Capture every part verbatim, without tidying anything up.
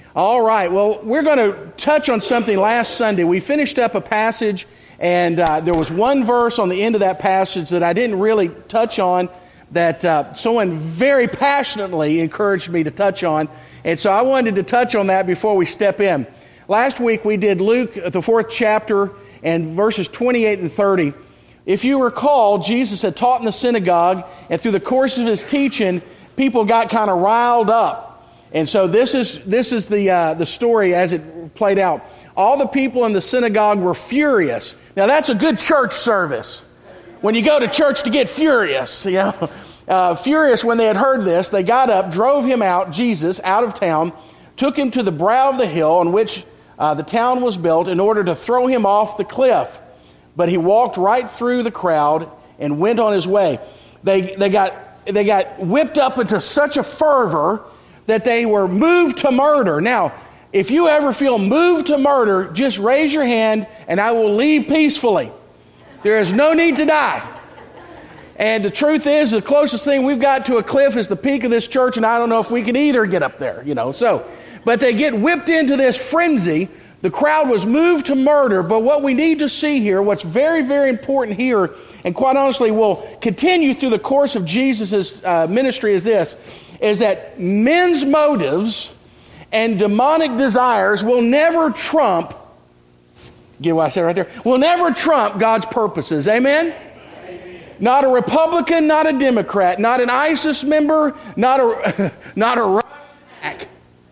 All right, well, we're going to touch on something last Sunday. We finished up a passage, and uh, there was one verse on the end of that passage that I didn't really touch on that uh, someone very passionately encouraged me to touch on. And so I wanted to touch on that before we step in. Last week we did Luke, the fourth chapter, and verses twenty-eight and thirty. If you recall, Jesus had taught in the synagogue, and through the course of his teaching, people got kind of riled up. And so this is this is the uh, the story as it played out. All the people in the synagogue were furious. Now that's a good church service. When you go to church to get furious, you know, uh, furious when they had heard this, they got up, drove him out, Jesus, out of town, took him to the brow of the hill on which uh, the town was built in order to throw him off the cliff. But he walked right through the crowd and went on his way. They they got they got whipped up into such a fervor that they were moved to murder. Now, if you ever feel moved to murder, just raise your hand and I will leave peacefully. There is no need to die. And the truth is, the closest thing we've got to a cliff is the peak of this church, and I don't know if we can either get up there, you know. So, but they get whipped into this frenzy. The crowd was moved to murder, but what we need to see here, what's very, very important here, and quite honestly will continue through the course of Jesus' uh, ministry is this, is that men's motives and demonic desires will never trump, get what I said right there, will never trump God's purposes. Amen? Amen. Not a Republican, not a Democrat, not an ISIS member, not a, not a Russian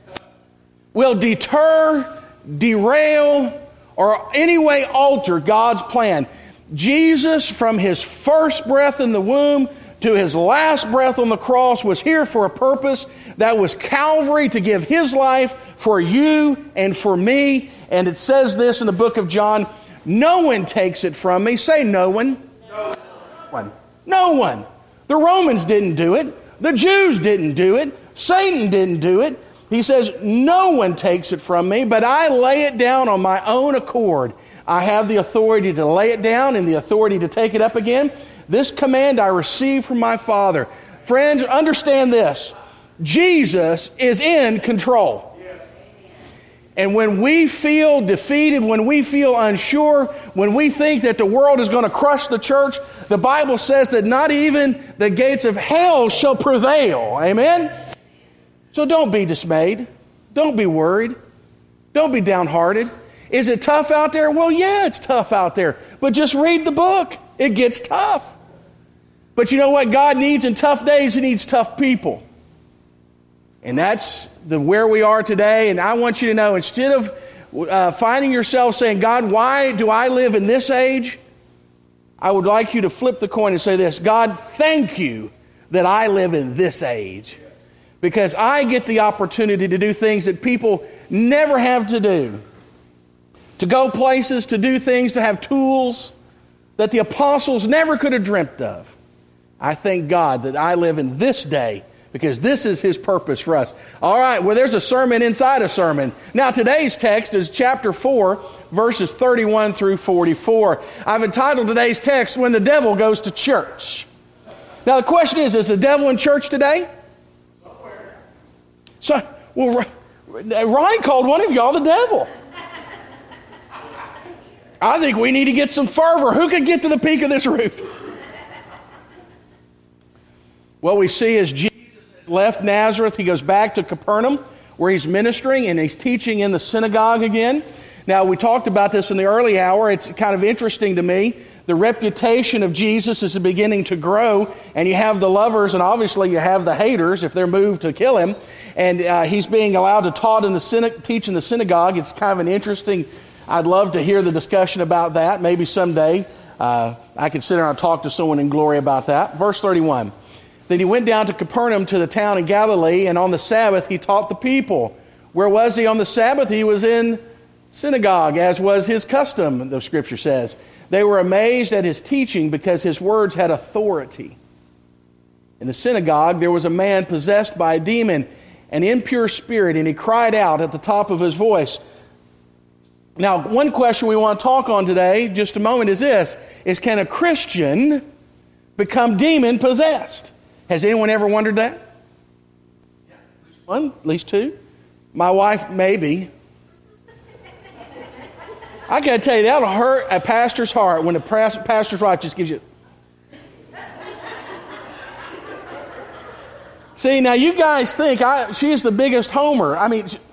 will deter, derail, or any way alter God's plan. Jesus, from his first breath in the womb to his last breath on the cross, was here for a purpose. That was Calvary, to give his life for you and for me. And it says this in the book of John, no one takes it from me. Say no one. No one. No one. The Romans didn't do it. The Jews didn't do it. Satan didn't do it. He says, no one takes it from me, but I lay it down on my own accord. I have the authority to lay it down and the authority to take it up again. This command I received from my Father. Friends, understand this. Jesus is in control. And when we feel defeated, when we feel unsure, when we think that the world is going to crush the church, the Bible says that not even the gates of hell shall prevail. Amen? So don't be dismayed. Don't be worried. Don't be downhearted. Is it tough out there? Well, yeah, it's tough out there. But just read the book. It gets tough. But you know what God needs in tough days? He needs tough people. And that's the where we are today. And I want you to know, instead of uh, finding yourself saying, God, why do I live in this age? I would like you to flip the coin and say this, God, thank you that I live in this age. Because I get the opportunity to do things that people never have to do. To go places, to do things, to have tools that the apostles never could have dreamt of. I thank God that I live in this day because this is his purpose for us. All right, well, there's a sermon inside a sermon. Now, today's text is chapter four, verses thirty-one through forty-four. I've entitled today's text, When the Devil Goes to Church. Now, the question is, is the devil in church today? Somewhere. So, well, Ronnie called one of y'all the devil. I think we need to get some fervor. Who could get to the peak of this roof? What we see is Jesus left Nazareth. He goes back to Capernaum where he's ministering and he's teaching in the synagogue again. Now, we talked about this in the early hour. It's kind of interesting to me. The reputation of Jesus is beginning to grow, and you have the lovers, and obviously you have the haters if they're moved to kill him. And uh, he's being allowed to taught in the syna- teach in the synagogue. It's kind of an interesting. I'd love to hear the discussion about that. Maybe someday uh, I can sit down and talk to someone in glory about that. Verse thirty-one. Then he went down to Capernaum to the town in Galilee, and on the Sabbath he taught the people. Where was he on the Sabbath? He was in synagogue, as was his custom, the scripture says. They were amazed at his teaching because his words had authority. In the synagogue there was a man possessed by a demon, an impure spirit, and he cried out at the top of his voice. Now, one question we want to talk on today, just a moment, is this, is can a Christian become demon-possessed? Has anyone ever wondered that? One, at least two. My wife, maybe. I got to tell you, that'll hurt a pastor's heart when a pastor's wife just gives you... See, now you guys think I, she is the biggest homer. I mean... She,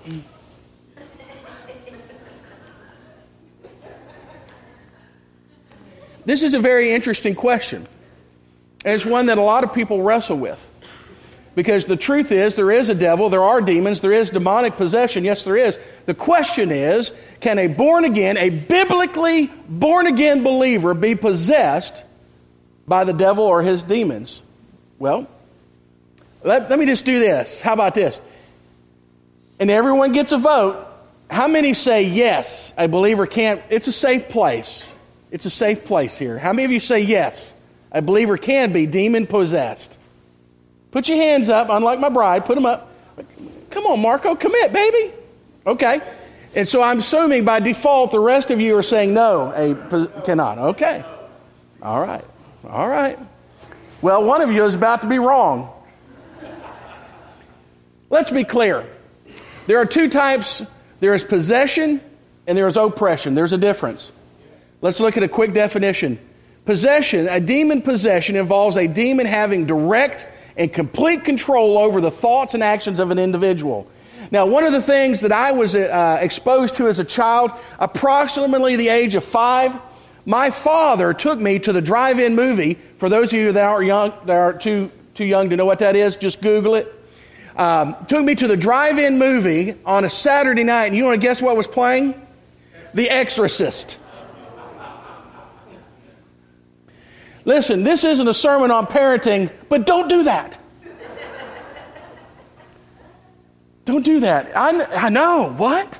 this is a very interesting question. And it's one that a lot of people wrestle with. Because the truth is, there is a devil, there are demons, there is demonic possession. Yes, there is. The question is, can a born-again, a biblically born-again believer be possessed by the devil or his demons? Well, let, let me just do this. How about this? And everyone gets a vote. How many say yes, a believer can't? It's a safe place. It's a safe place here. How many of you say yes, a believer can be demon-possessed? Put your hands up, unlike my bride. Put them up. Come on, Marco, commit, baby. Okay. And so I'm assuming by default the rest of you are saying no, a cannot. Okay. All right. All right. Well, one of you is about to be wrong. Let's be clear. There are two types. There is possession and there is oppression. There's a difference. Let's look at a quick definition. Possession, a demon possession involves a demon having direct and complete control over the thoughts and actions of an individual. Now, one of the things that I was uh, exposed to as a child, approximately the age of five, my father took me to the drive-in movie. For those of you that are young, that are too too young to know what that is, just Google it. Um, took me to the drive-in movie on a Saturday night, and you want to guess what was playing? The Exorcist. Listen, this isn't a sermon on parenting, but don't do that. Don't do that. I, I know. What?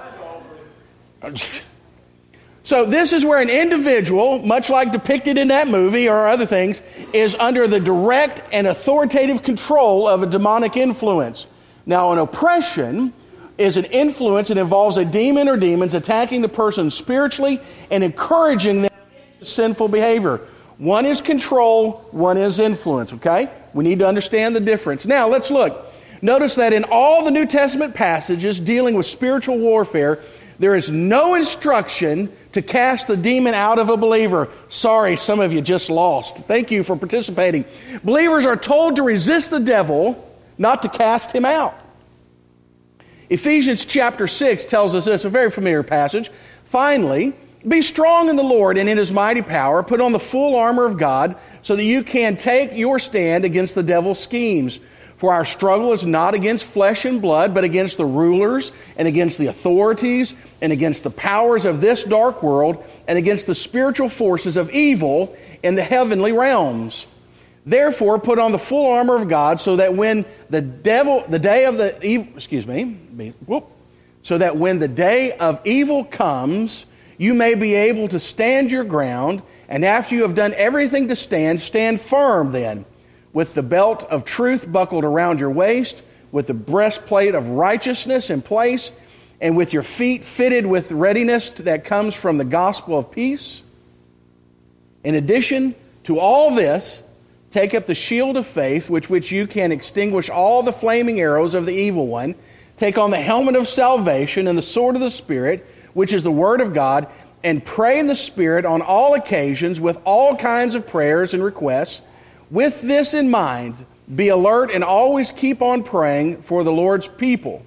So this is where an individual, much like depicted in that movie or other things, is under the direct and authoritative control of a demonic influence. Now, an oppression is an influence that involves a demon or demons attacking the person spiritually and encouraging them into sinful behavior. One is control, one is influence, okay? We need to understand the difference. Now, let's look. Notice that in all the New Testament passages dealing with spiritual warfare, there is no instruction to cast the demon out of a believer. Sorry, some of you just lost. Thank you for participating. Believers are told to resist the devil, not to cast him out. Ephesians chapter six tells us this, a very familiar passage. Finally, be strong in the Lord and in His mighty power. Put on the full armor of God so that you can take your stand against the devil's schemes. For our struggle is not against flesh and blood, but against the rulers and against the authorities and against the powers of this dark world and against the spiritual forces of evil in the heavenly realms. Therefore, put on the full armor of God so that when the devil, the day of the evil, excuse me, whoop, so that when the day of evil comes, you may be able to stand your ground, and after you have done everything to stand, stand firm then, with the belt of truth buckled around your waist, with the breastplate of righteousness in place, and with your feet fitted with readiness that comes from the gospel of peace. In addition to all this, take up the shield of faith, with which you can extinguish all the flaming arrows of the evil one. Take on the helmet of salvation and the sword of the Spirit, which is the Word of God, and pray in the Spirit on all occasions with all kinds of prayers and requests. With this in mind, be alert and always keep on praying for the Lord's people.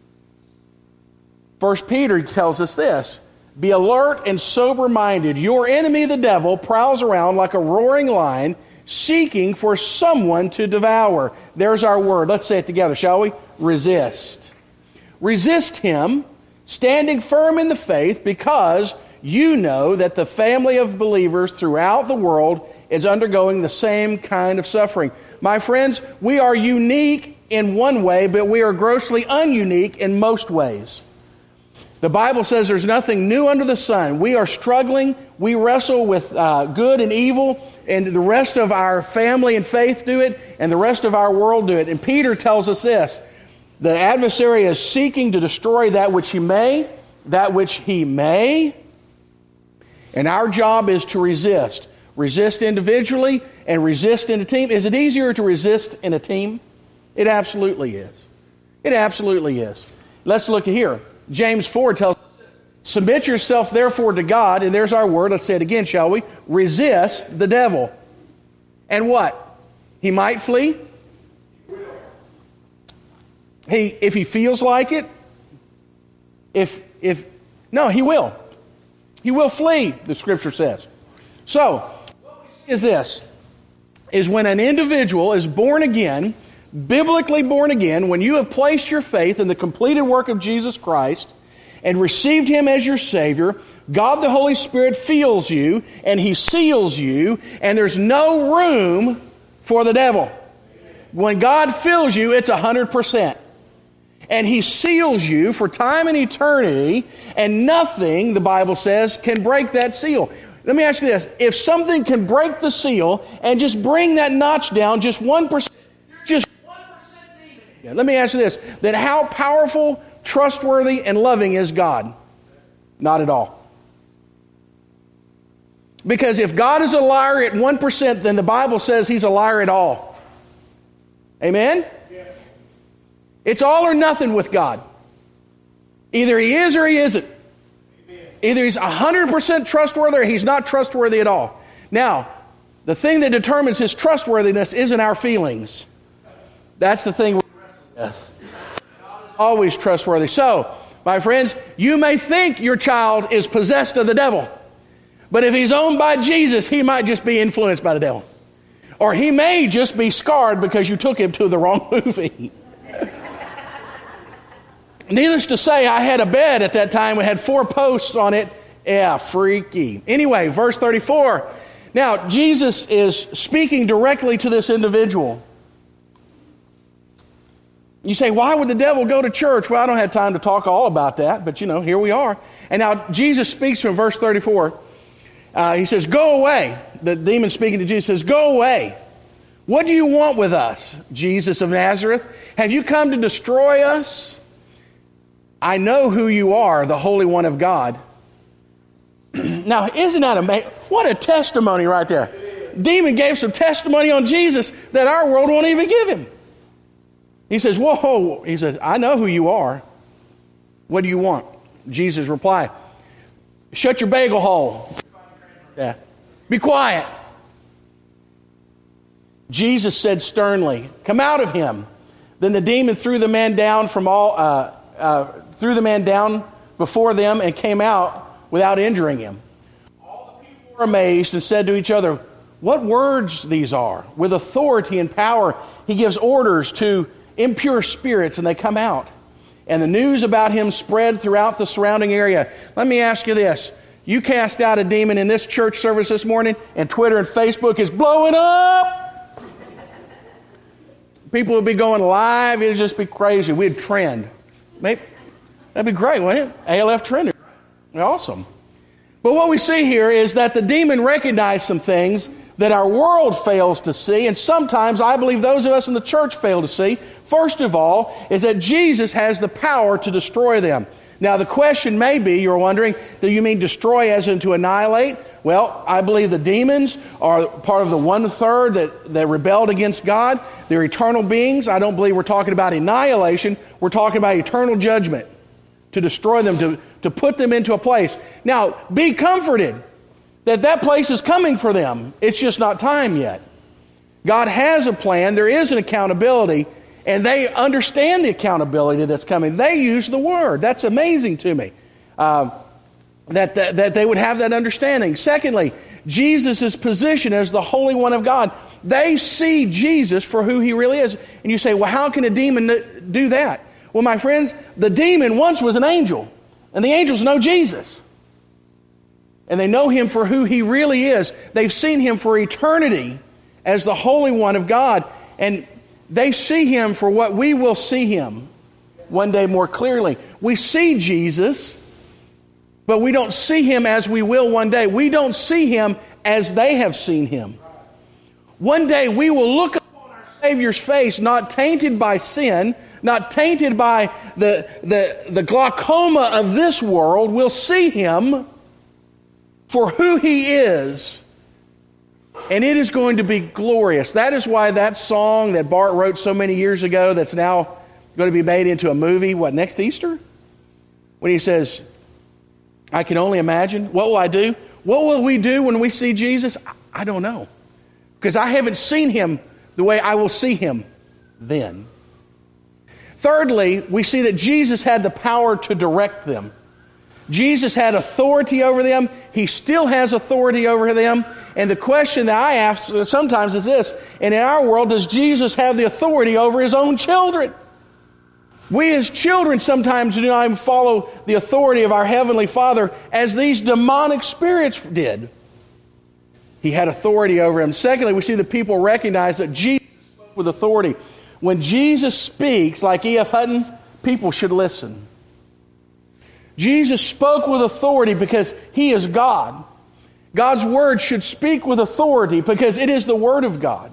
First Peter tells us this, be alert and sober-minded. Your enemy, the devil, prowls around like a roaring lion, seeking for someone to devour. There's our word. Let's say it together, shall we? Resist. Resist him, standing firm in the faith, because you know that the family of believers throughout the world is undergoing the same kind of suffering. My friends, we are unique in one way, but we are grossly ununique in most ways. The Bible says there's nothing new under the sun. We are struggling. We wrestle with uh, good and evil, and the rest of our family and faith do it, and the rest of our world do it. And Peter tells us this, the adversary is seeking to destroy that which he may, that which he may, and our job is to resist. Resist individually and resist in a team. Is it easier to resist in a team? It absolutely is. It absolutely is. let's look at here. James four tells us, submit yourself therefore to God, and there's our word. Let's say it again, shall we? Resist the devil. And what? He might flee. He, if he feels like it, if, if, no, he will. He will flee, the scripture says. So, what we see is this, is when an individual is born again, biblically born again, when you have placed your faith in the completed work of Jesus Christ and received Him as your Savior, God the Holy Spirit fills you and He seals you, and there's no room for the devil. When God fills you, it's one hundred percent. And He seals you for time and eternity, and nothing, the Bible says, can break that seal. Let me ask you this. If something can break the seal and just bring that notch down just one percent, just one percent demon. Let me ask you this. Then how powerful, trustworthy, and loving is God? Not at all. Because if God is a liar at one percent, then the Bible says He's a liar at all. Amen? It's all or nothing with God. Either He is or He isn't. Either He's one hundred percent trustworthy or He's not trustworthy at all. Now, the thing that determines His trustworthiness isn't our feelings. That's the thing we wrestle with. God is always trustworthy. So, my friends, you may think your child is possessed of the devil. But if he's owned by Jesus, he might just be influenced by the devil. Or he may just be scarred because you took him to the wrong movie. Needless to say, I had a bed at that time. We had four posts on it. Yeah, freaky. Anyway, verse thirty-four. Now, Jesus is speaking directly to this individual. You say, why would the devil go to church? Well, I don't have time to talk all about that, but you know, here we are. And now Jesus speaks from verse thirty-four. Uh, he says, go away. The demon speaking to Jesus says, go away. What do you want with us, Jesus of Nazareth? Have you come to destroy us? I know who you are, the Holy One of God. Now, isn't that amazing? What a testimony right there. Demon gave some testimony on Jesus that our world won't even give him. He says, whoa. He says, I know who you are. What do you want? Jesus replied, shut your bagel hole. Yeah. Be quiet. Jesus said sternly, come out of him. Then the demon threw the man down from all, uh, uh, threw the man down before them and came out without injuring him. All the people were amazed and said to each other, what words these are. With authority and power, he gives orders to impure spirits and they come out. And the news about him spread throughout the surrounding area. Let me ask you this. You cast out a demon in this church service this morning and Twitter and Facebook is blowing up. People would be going live. It would just be crazy. We'd trend. Maybe, that'd be great, wouldn't it? A L F trending. Awesome. But what we see here is that the demon recognized some things that our world fails to see, and sometimes I believe those of us in the church fail to see. First of all, is that Jesus has the power to destroy them. Now, the question may be, you're wondering, do you mean destroy as in to annihilate? Well, I believe the demons are part of the one-third that, that rebelled against God. They're eternal beings. I don't believe we're talking about annihilation. We're talking about eternal judgment to destroy them, to, to put them into a place. Now, be comforted that that place is coming for them. It's just not time yet. God has a plan. There is an accountability. And they understand the accountability that's coming. They use the word. That's amazing to me. Uh, that, that, that they would have that understanding. Secondly, Jesus' position as the Holy One of God. They see Jesus for who he really is. And you say, well, how can a demon do that? Well, my friends, the demon once was an angel. And the angels know Jesus. And they know him for who he really is. They've seen him for eternity as the Holy One of God. And they see him for what we will see him one day more clearly. We see Jesus, but we don't see him as we will one day. We don't see him as they have seen him. One day we will look upon our Savior's face, not tainted by sin, not tainted by the, the, the glaucoma of this world. We'll see him for who he is. And it is going to be glorious. That is why that song that Bart wrote so many years ago that's now going to be made into a movie, what, next Easter? When he says, I can only imagine. What will I do? What will we do when we see Jesus? I don't know. Because I haven't seen him the way I will see him then. Thirdly, we see that Jesus had the power to direct them. Jesus had authority over them. He still has authority over them. And the question that I ask sometimes is this, and in our world, does Jesus have the authority over his own children? We as children sometimes do not even follow the authority of our Heavenly Father as these demonic spirits did. He had authority over him. Secondly, we see the people recognize that Jesus spoke with authority. When Jesus speaks, like E F Hutton, people should listen. Jesus spoke with authority because he is God. God's word should speak with authority because it is the word of God.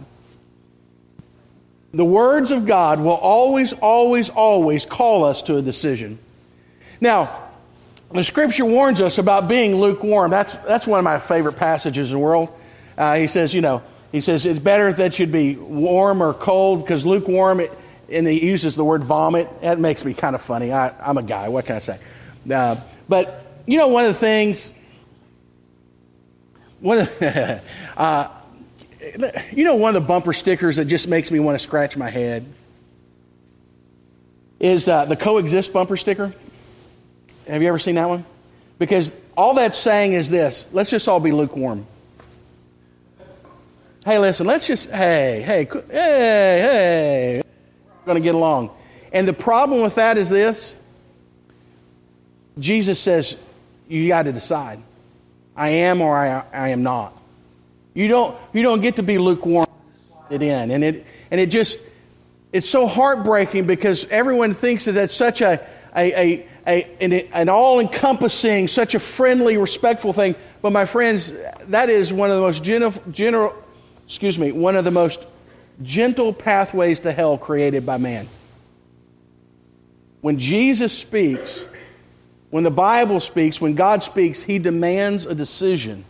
The words of God will always, always, always call us to a decision. Now, the Scripture warns us about being lukewarm. That's that's one of my favorite passages in the world. Uh, he says, you know, he says it's better that you'd be warm or cold because lukewarm, it, and he uses the word vomit. That makes me kind of funny. I, I'm a guy. What can I say? Uh, but you know, one of the things, one of the, uh, you know, one of the bumper stickers that just makes me want to scratch my head is uh, the coexist bumper sticker. Have you ever seen that one? Because all that's saying is this: let's just all be lukewarm. Hey, listen, let's just, hey, hey, hey, hey, we're going to get along. And the problem with that is this: Jesus says, you got to decide. I am or I, I am not. You don't you don't get to be lukewarm it in. And it and it just it's so heartbreaking because everyone thinks that that's such a a, a, a an, an all-encompassing, such a friendly, respectful thing. But my friends, that is one of the most gentle, general excuse me, one of the most gentle pathways to hell created by man. When Jesus speaks, when the Bible speaks, when God speaks, he demands a decision.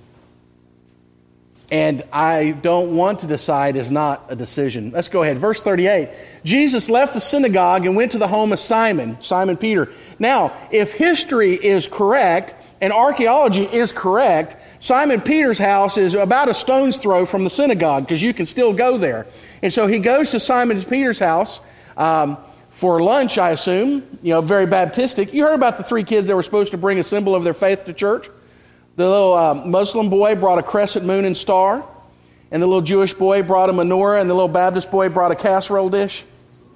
And I don't want to decide is not a decision. Let's go ahead. Verse thirty-eight. Jesus left the synagogue and went to the home of Simon, Simon Peter. Now, if history is correct and archaeology is correct, Simon Peter's house is about a stone's throw from the synagogue because you can still go there. And so he goes to Simon Peter's house um, for lunch, I assume. You know, very Baptistic. You heard about the three kids that were supposed to bring a symbol of their faith to church? The little uh, Muslim boy brought a crescent moon and star, and the little Jewish boy brought a menorah, and the little Baptist boy brought a casserole dish.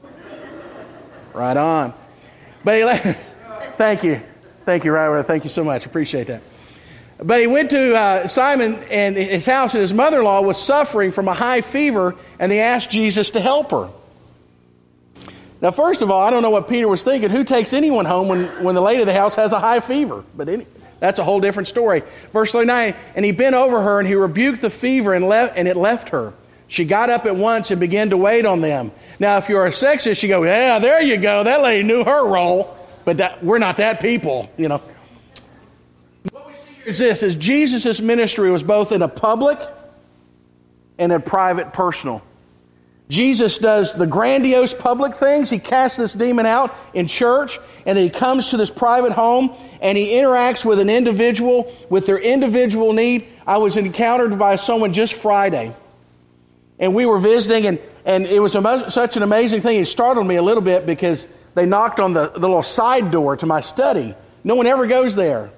Right on. But he left. Thank you. Thank you, Ryder. Thank you so much. Appreciate that. But he went to uh, Simon and his house, and his mother-in-law was suffering from a high fever, and they asked Jesus to help her. Now, first of all, I don't know what Peter was thinking. Who takes anyone home when, when the lady of the house has a high fever? But any, that's a whole different story. Verse thirty-nine, and he bent over her, and he rebuked the fever, and, left, and it left her. She got up at once and began to wait on them. Now, if you're a sexist, you go, yeah, there you go. That lady knew her role. But that, we're not that people, you know. What we see here is this, is Jesus' ministry was both in a public and a private, personal. Jesus does the grandiose public things. He casts this demon out in church, and then he comes to this private home, and he interacts with an individual with their individual need. I was encountered by someone just Friday, and we were visiting, and, and it was a, such an amazing thing. It startled me a little bit because they knocked on the, the little side door to my study. No one ever goes there.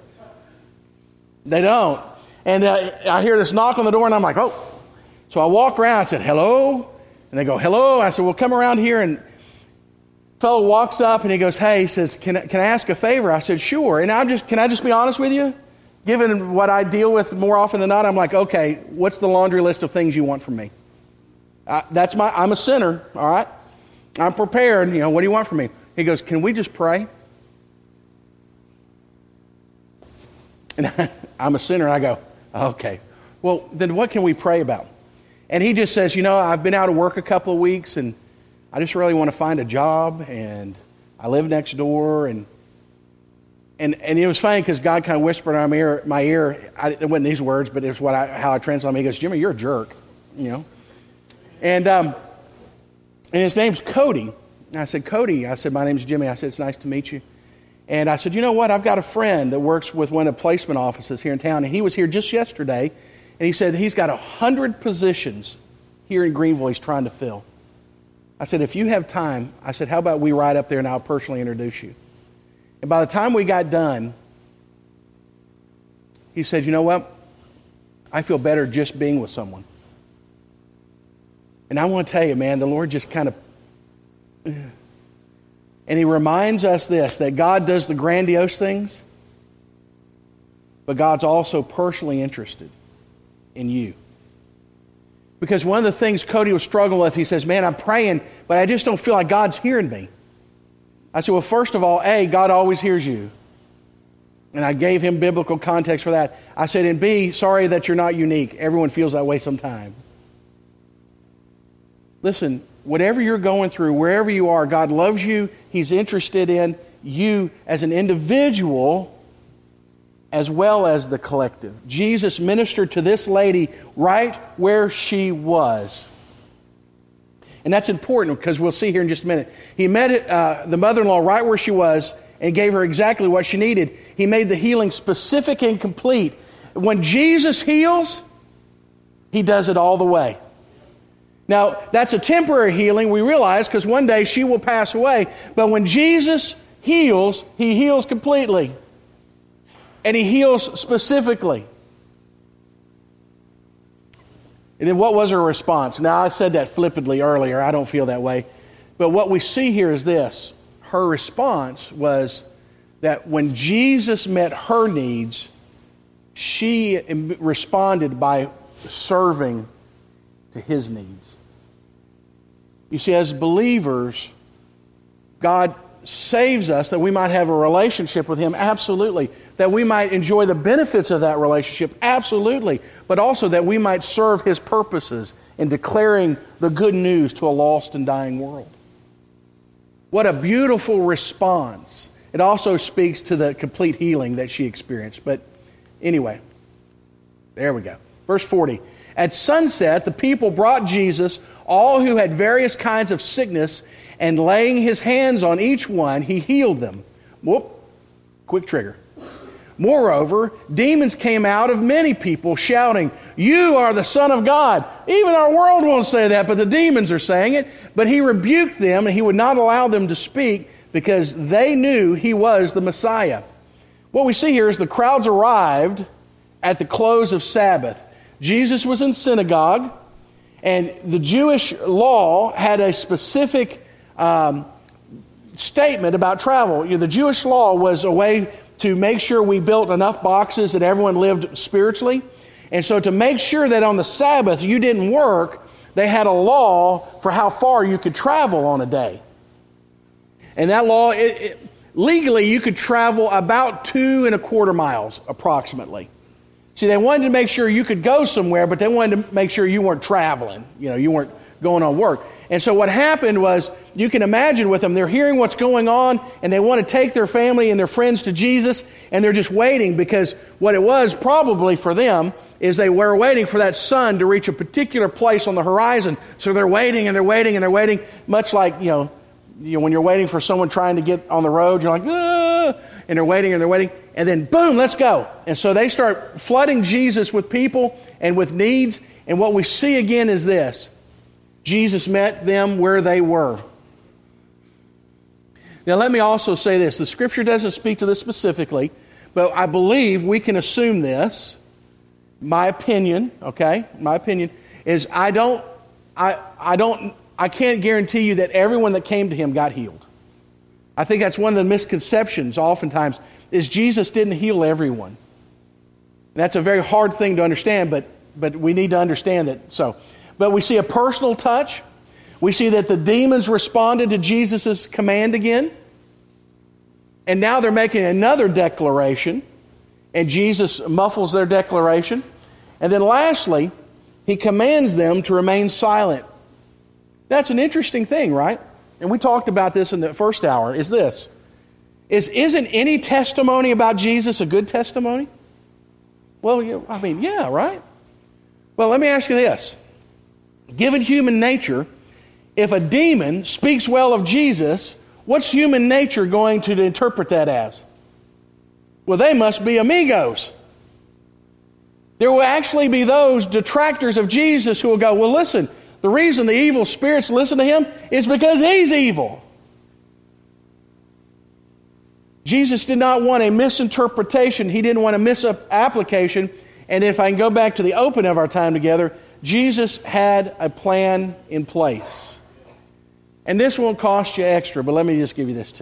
They don't. And uh, I hear this knock on the door, and I'm like, oh. So I walk around. I said, hello? And they go, hello. I said, well, come around here. And the fellow walks up and he goes, hey, he says, can I, can I ask a favor? I said, sure. And I'm just, can I just be honest with you? Given what I deal with more often than not, I'm like, okay, what's the laundry list of things you want from me? I, that's my, I'm a sinner, all right? I'm prepared. You know, what do you want from me? He goes, can we just pray? And I'm a sinner. And I go, okay. Well, then what can we pray about? And he just says, you know, I've been out of work a couple of weeks, and I just really want to find a job, and I live next door. And and and it was funny because God kind of whispered in my ear, my ear I, it wasn't these words, but it was what I, how I translate them. He goes, Jimmy, you're a jerk, you know. And um, and his name's Cody. And I said, Cody, I said, my name's Jimmy. I said, it's nice to meet you. And I said, you know what? I've got a friend that works with one of the placement offices here in town. And he was here just yesterday. And he said he's got a hundred positions here in Greenville he's trying to fill. I said, if you have time, I said, how about we ride up there and I'll personally introduce you. And by the time we got done, he said, you know what? I feel better just being with someone. And I want to tell you, man, the Lord just kind of... And he reminds us this, that God does the grandiose things, but God's also personally interested in you. Because one of the things Cody was struggling with, he says, man, I'm praying, but I just don't feel like God's hearing me. I said, well, first of all, A, God always hears you. And I gave him biblical context for that. I said, and B, sorry that you're not unique. Everyone feels that way sometime. Listen, whatever you're going through, wherever you are, God loves you. He's interested in you as an individual as well as the collective. Jesus ministered to this lady right where she was. And that's important because we'll see here in just a minute. He met uh, the mother-in-law right where she was and gave her exactly what she needed. He made the healing specific and complete. When Jesus heals, he does it all the way. Now, that's a temporary healing, we realize, because one day she will pass away. But when Jesus heals, he heals completely. And he heals specifically. And then what was her response? Now, I said that flippantly earlier. I don't feel that way. But what we see here is this. Her response was that when Jesus met her needs, she responded by serving to his needs. You see, as believers, God saves us that we might have a relationship with him, absolutely. That we might enjoy the benefits of that relationship, absolutely. But also that we might serve his purposes in declaring the good news to a lost and dying world. What a beautiful response. It also speaks to the complete healing that she experienced. But anyway, there we go. Verse forty. At sunset, the people brought Jesus all who had various kinds of sickness, and laying his hands on each one, he healed them. Whoop, quick trigger. Moreover, demons came out of many people, shouting, "You are the Son of God." Even our world won't say that, but the demons are saying it. But he rebuked them, and he would not allow them to speak, because they knew he was the Messiah. What we see here is the crowds arrived at the close of Sabbath. Jesus was in synagogue, and the Jewish law had a specific um, statement about travel. You know, the Jewish law was a way to make sure we built enough boxes that everyone lived spiritually. And so to make sure that on the Sabbath you didn't work, they had a law for how far you could travel on a day. And that law, it, it, legally you could travel about two and a quarter miles approximately. See, they wanted to make sure you could go somewhere, but they wanted to make sure you weren't traveling. You know, you weren't going on work. And so what happened was, you can imagine with them, they're hearing what's going on, and they want to take their family and their friends to Jesus, and they're just waiting, because what it was probably for them is they were waiting for that sun to reach a particular place on the horizon. So they're waiting and they're waiting and they're waiting, much like, you know, you know when you're waiting for someone trying to get on the road, you're like, ah, and they're waiting and they're waiting, and then boom, let's go. And so they start flooding Jesus with people and with needs, and what we see again is this. Jesus met them where they were. Now let me also say this. The Scripture doesn't speak to this specifically, but I believe we can assume this. My opinion, okay, my opinion is I don't, I, I don't, I can't guarantee you that everyone that came to him got healed. I think that's one of the misconceptions oftentimes, is Jesus didn't heal everyone. And that's a very hard thing to understand, but but we need to understand that. So, but we see a personal touch. We see that the demons responded to Jesus' command again. And now they're making another declaration. And Jesus muffles their declaration. And then lastly, he commands them to remain silent. That's an interesting thing, right? And we talked about this in the first hour, is this. Is, isn't any testimony about Jesus a good testimony? Well, I mean, yeah, right? Well, let me ask you this. Given human nature, if a demon speaks well of Jesus, what's human nature going to interpret that as? Well, they must be amigos. There will actually be those detractors of Jesus who will go, well, listen, the reason the evil spirits listen to him is because he's evil. Jesus did not want a misinterpretation. He didn't want a misapplication. And if I can go back to the opening of our time together, Jesus had a plan in place. And this won't cost you extra, but let me just give you this too.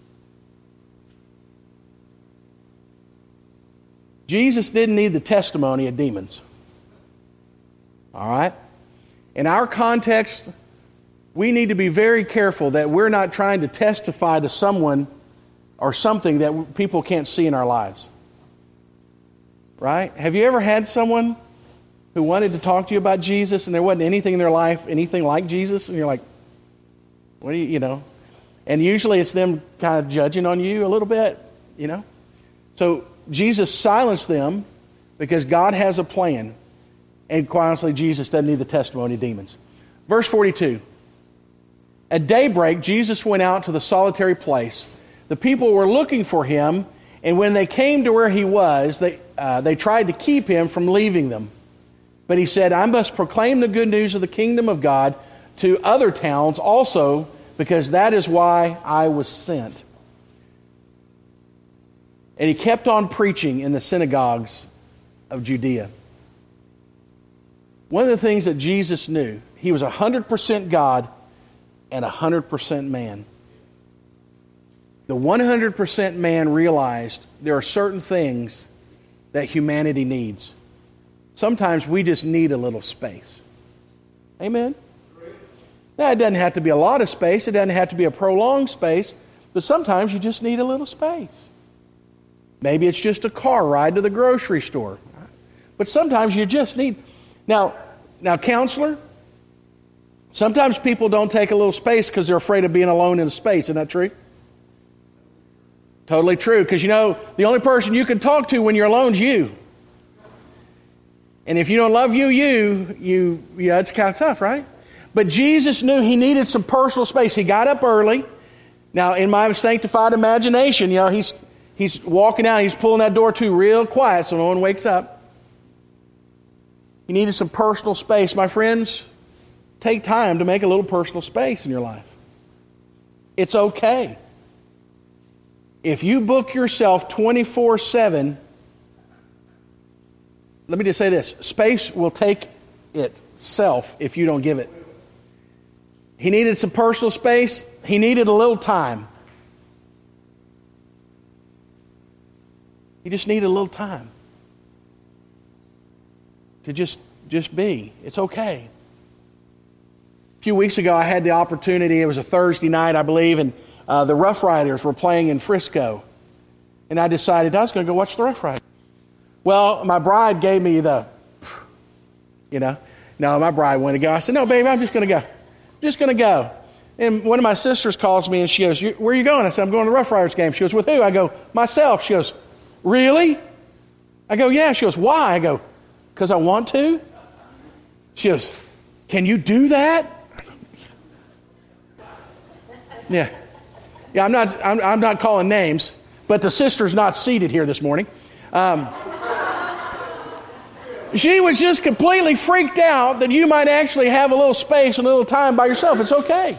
Jesus didn't need the testimony of demons. All right? In our context, we need to be very careful that we're not trying to testify to someone or something that people can't see in our lives. Right? Have you ever had someone who wanted to talk to you about Jesus and there wasn't anything in their life, anything like Jesus? And you're like, what do you, you know? And usually it's them kind of judging on you a little bit, you know? So Jesus silenced them because God has a plan. And quite honestly, Jesus doesn't need the testimony of demons. Verse forty-two. At daybreak, Jesus went out to the solitary place. The people were looking for him, and when they came to where he was, they, uh, they tried to keep him from leaving them. But he said, I must proclaim the good news of the kingdom of God to other towns also, because that is why I was sent. And he kept on preaching in the synagogues of Judea. One of the things that Jesus knew, he was one hundred percent God and one hundred percent man. The one hundred percent man realized there are certain things that humanity needs. Sometimes we just need a little space. Amen? Now, it doesn't have to be a lot of space. It doesn't have to be a prolonged space. But sometimes you just need a little space. Maybe it's just a car ride to the grocery store. But sometimes you just need... Now, now, counselor, sometimes people don't take a little space because they're afraid of being alone in space. Isn't that true? Totally true. Because, you know, the only person you can talk to when you're alone is you. And if you don't love you, you, you, yeah, it's kind of tough, right? But Jesus knew he needed some personal space. He got up early. Now, in my sanctified imagination, you know, he's... He's walking out, he's pulling that door to real quiet so no one wakes up. He needed some personal space. My friends, take time to make a little personal space in your life. It's okay. If you book yourself twenty-four seven, let me just say this, space will take itself if you don't give it. He needed some personal space. He needed a little time. You just need a little time to just, just be. It's okay. A few weeks ago, I had the opportunity, it was a Thursday night, I believe, and uh, the Rough Riders were playing in Frisco. And I decided I was going to go watch the Rough Riders. Well, my bride gave me the, you know, no, my bride wanted to go. I said, no, baby, I'm just going to go. I'm just going to go. And one of my sisters calls me and she goes, where are you going? I said, I'm going to the Rough Riders game. She goes, with who? I go, myself. She goes, really? I go, yeah. She goes, why? I go, because I want to. She goes, can you do that? Yeah. Yeah, I'm not I'm, I'm not calling names, but the sister's not seated here this morning. Um, she was just completely freaked out that you might actually have a little space and a little time by yourself. It's okay.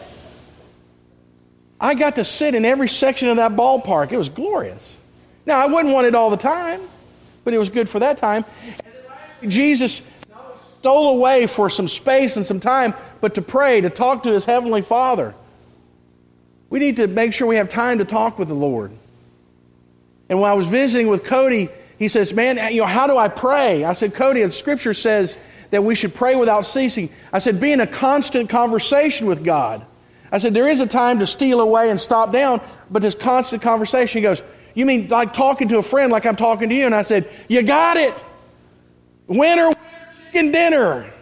I got to sit in every section of that ballpark. It was glorious. Now, I wouldn't want it all the time, but it was good for that time. And Jesus stole away for some space and some time, but to pray, to talk to his Heavenly Father. We need to make sure we have time to talk with the Lord. And when I was visiting with Cody, he says, man, you know, how do I pray? I said, Cody, the Scripture says that we should pray without ceasing. I said, be in a constant conversation with God. I said, there is a time to steal away and stop down, but there's constant conversation. He goes, you mean like talking to a friend like I'm talking to you? And I said, you got it. Winner, chicken dinner.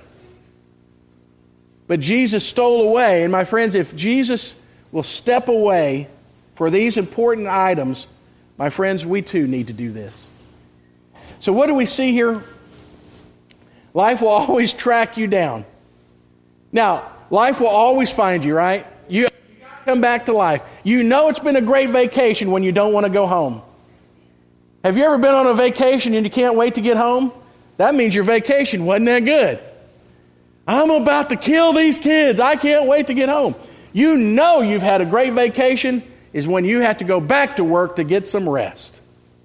But Jesus stole away. And my friends, if Jesus will step away for these important items, my friends, we too need to do this. So what do we see here? Life will always track you down. Now, life will always find you, right? You, you gotta come back to life. You know it's been a great vacation when you don't want to go home. Have you ever been on a vacation and you can't wait to get home? That means your vacation wasn't that good. I'm about to kill these kids. I can't wait to get home. You know you've had a great vacation is when you have to go back to work to get some rest.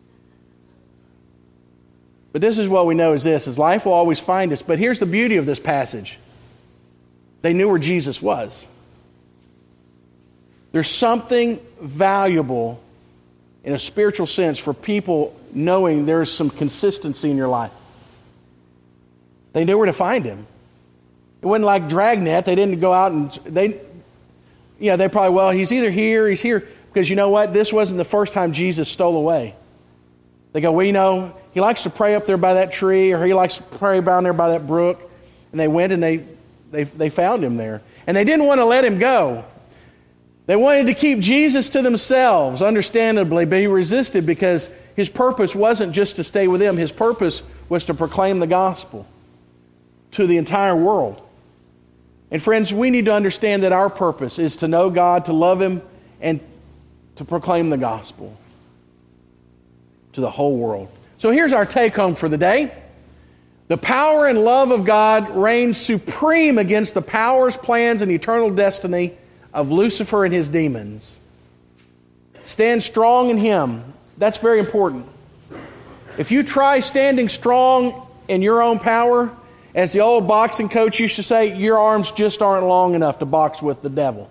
But this is what we know is this, is life will always find us. But here's the beauty of this passage. They knew where Jesus was. There's something valuable in a spiritual sense for people knowing there's some consistency in your life. They knew where to find him. It wasn't like Dragnet. They didn't go out and they, you know, they probably, well, he's either here, he's here. Because you know what? This wasn't the first time Jesus stole away. They go, well, you know, he likes to pray up there by that tree, or he likes to pray down there by that brook. And they went and they, they, they found him there. And they didn't want to let him go. They wanted to keep Jesus to themselves, understandably, but he resisted because his purpose wasn't just to stay with them. His purpose was to proclaim the gospel to the entire world. And friends, we need to understand that our purpose is to know God, to love him, and to proclaim the gospel to the whole world. So here's our take home for the day. The power and love of God reigns supreme against the powers, plans, and eternal destiny of Lucifer and his demons. Stand strong in him. That's very important. If you try standing strong in your own power, as the old boxing coach used to say, your arms just aren't long enough to box with the devil.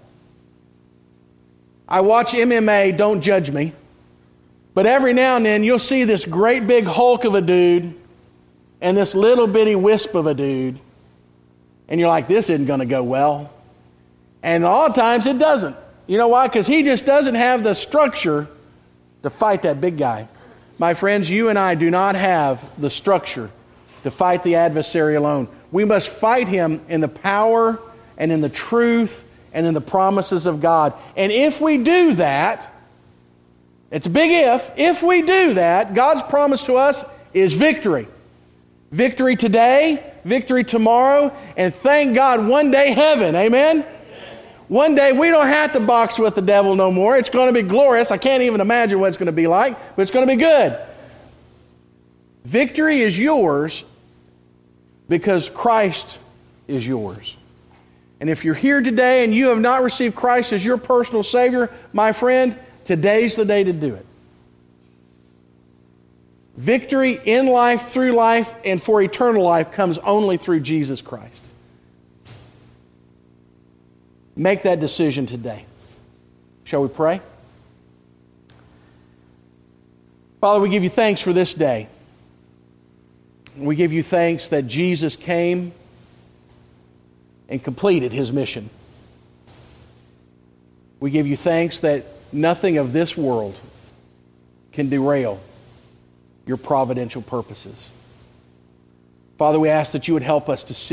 I watch M M A, don't judge me. But every now and then you'll see this great big hulk of a dude and this little bitty wisp of a dude. And you're like, this isn't going to go well. And a lot of times it doesn't. You know why? Because he just doesn't have the structure to fight that big guy. My friends, you and I do not have the structure to fight the adversary alone. We must fight him in the power and in the truth and in the promises of God. And if we do that, it's a big if, if we do that, God's promise to us is victory. Victory today, victory tomorrow, and thank God one day heaven, amen? One day we don't have to box with the devil no more. It's going to be glorious. I can't even imagine what it's going to be like, but it's going to be good. Victory is yours because Christ is yours. And if you're here today and you have not received Christ as your personal Savior, my friend, today's the day to do it. Victory in life, through life, and for eternal life comes only through Jesus Christ. Make that decision today. Shall we pray? Father, we give you thanks for this day. We give you thanks that Jesus came and completed his mission. We give you thanks that nothing of this world can derail your providential purposes. Father, we ask that you would help us to see